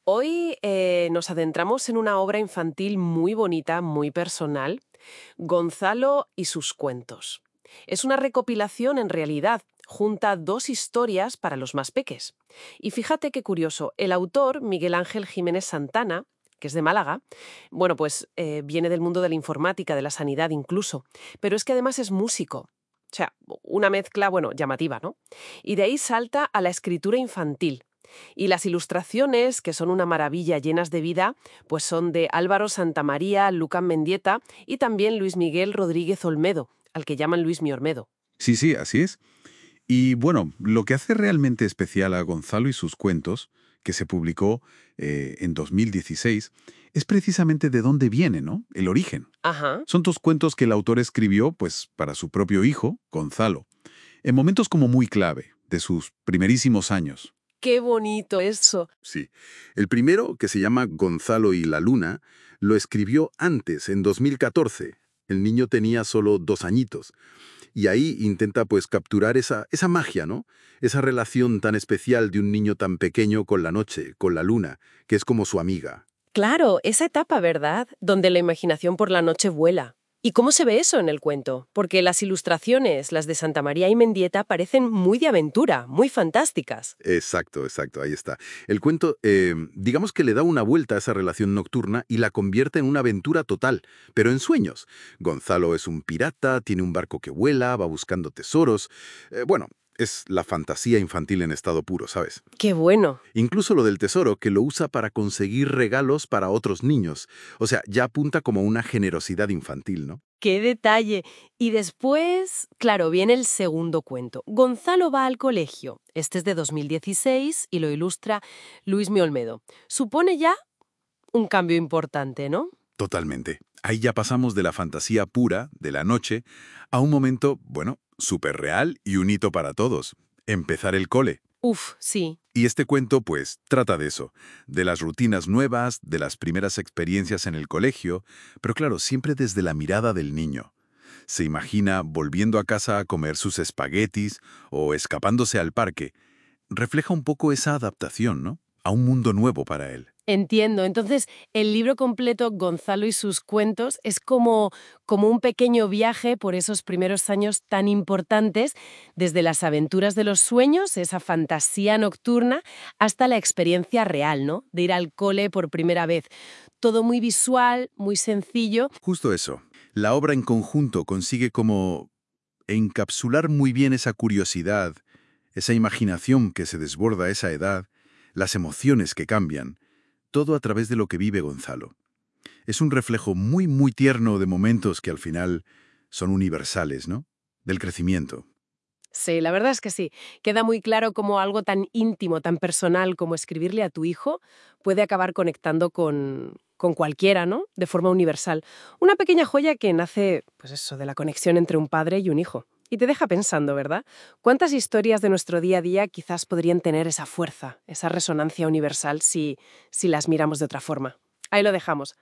Hoy nos adentramos en una obra infantil muy bonita, muy personal, Gonzalo y sus cuentos. Es una recopilación en realidad, junta dos historias para los más peques. Y fíjate qué curioso, el autor, Miguel Ángel Jiménez Santana, que es de Málaga, bueno, pues viene del mundo de la informática, de la sanidad incluso, pero es que además es músico. O sea, una mezcla, bueno, llamativa, ¿no? Y de ahí salta a la escritura infantil. Y las ilustraciones, que son una maravilla llenas de vida, pues son de Álvaro Santamaría, Lucas Mendieta y también Luis Miguel Rodríguez Olmedo, al que llaman Luis Mi Olmedo. Sí, sí, así es. Y bueno, lo que hace realmente especial a Gonzalo y sus cuentos, que se publicó en 2016, es precisamente de dónde viene, ¿no? El origen. Ajá. Son dos cuentos que el autor escribió, pues, para su propio hijo, Gonzalo, en momentos como muy clave de sus primerísimos años. Qué bonito eso. Sí. El primero, que se llama Gonzalo y la Luna, lo escribió antes, en 2014. El niño tenía solo 2 añitos. Y ahí intenta pues capturar esa magia, ¿no? Esa relación tan especial de un niño tan pequeño con la noche, con la luna, que es como su amiga. Claro, esa etapa, ¿verdad? Donde la imaginación por la noche vuela. ¿Y cómo se ve eso en el cuento? Porque las ilustraciones, las de Santa María y Mendieta, parecen muy de aventura, muy fantásticas. Exacto, exacto, ahí está. El cuento, digamos que le da una vuelta a esa relación nocturna y la convierte en una aventura total, pero en sueños. Gonzalo es un pirata, tiene un barco que vuela, va buscando tesoros. Bueno, es la fantasía infantil en estado puro, ¿sabes? Qué bueno. Incluso lo del tesoro, que lo usa para conseguir regalos para otros niños. O sea, ya apunta como una generosidad infantil, ¿no? ¡Qué detalle! Y después, claro, viene el segundo cuento. Gonzalo va al colegio. Este es de 2016 y lo ilustra Luis Mi Olmedo. Supone ya un cambio importante, ¿no? Totalmente. Ahí ya pasamos de la fantasía pura, de la noche, a un momento, bueno, súper real y un hito para todos. Empezar el cole. Uf, sí. Y este cuento, pues, trata de eso, de las rutinas nuevas, de las primeras experiencias en el colegio, pero claro, siempre desde la mirada del niño. Se imagina volviendo a casa a comer sus espaguetis o escapándose al parque. Refleja un poco esa adaptación, ¿no? A un mundo nuevo para él. Entiendo. Entonces, el libro completo, Gonzalo y sus cuentos, es como un pequeño viaje por esos primeros años tan importantes, desde las aventuras de los sueños, esa fantasía nocturna, hasta la experiencia real, ¿no? De ir al cole por primera vez. Todo muy visual, muy sencillo. Justo eso. La obra en conjunto consigue como encapsular muy bien esa curiosidad, esa imaginación que se desborda a esa edad, las emociones que cambian, todo a través de lo que vive Gonzalo. Es un reflejo muy, muy tierno de momentos que al final son universales, ¿no? Del crecimiento. Sí, la verdad es que sí. Queda muy claro cómo algo tan íntimo, tan personal como escribirle a tu hijo puede acabar conectando con cualquiera, ¿no? De forma universal. Una pequeña joya que nace, pues eso, de la conexión entre un padre y un hijo. Y te deja pensando, ¿verdad? ¿Cuántas historias de nuestro día a día quizás podrían tener esa fuerza, esa resonancia universal si las miramos de otra forma? Ahí lo dejamos.